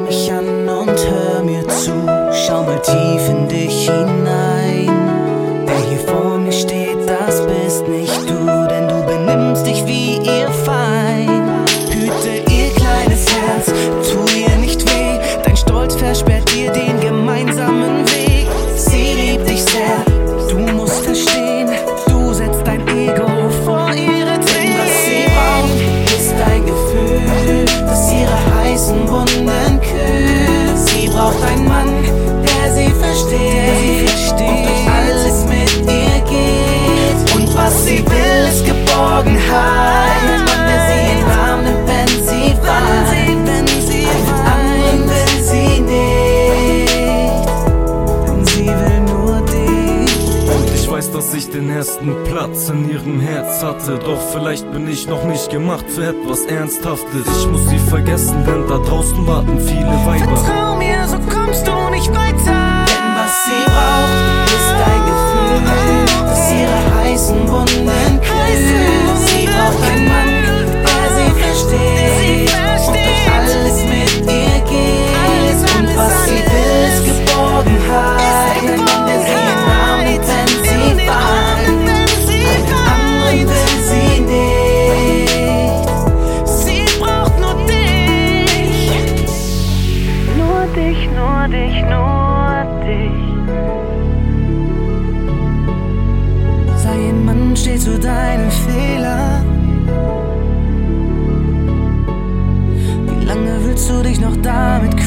mich an und hör mir zu. Schau mal tief in dich hinein. Wer hier vor mir steht, das bist nicht du, denn du benimmst dich wie ihr Feind. Hüte ihr kleines Herz, tu ihr nicht weh. Dein Stolz versperrt dir den gemeinsamen Weg. Sie liebt dich sehr, du musst verstehen. Du setzt dein Ego vor ihre Tränen. Was sie braucht, ist ein Gefühl, das ihre heißen Wunden kühlt. Sie braucht einen Mann, der sie versteht und durch alles mit ihr geht. Und was sie will, ist Geborgenheit. Ein Mann, der sie in den Arm nimmt, wenn sie weint. Einen anderen will sie nicht, denn sie will nur dich. Und ich weiß, dass ich den ersten Platz in ihrem Herz hatte. Doch vielleicht bin ich noch nicht gemacht für etwas Ernsthaftes. Ich muss sie vergessen, denn da draußen warten viele Weiber. Vertrau mir, so kommst du nicht weiter. Denn was sie braucht, ist ein Gefühl, das ihre heißen Wunden kühlt. Sie braucht einen Mann, der sie versteht und durch alles mit ihr geht. Und was sie will, ist Geborgenheit. Ein Mann, der sie in den Arm nimmt, wenn sie weint. Einen anderen will sie nicht. Sie braucht nur dich. Nur dich, nur dich, nur dich. Sei ein Mann, steh zu deinen Fehlern. Wie lange willst du dich noch damit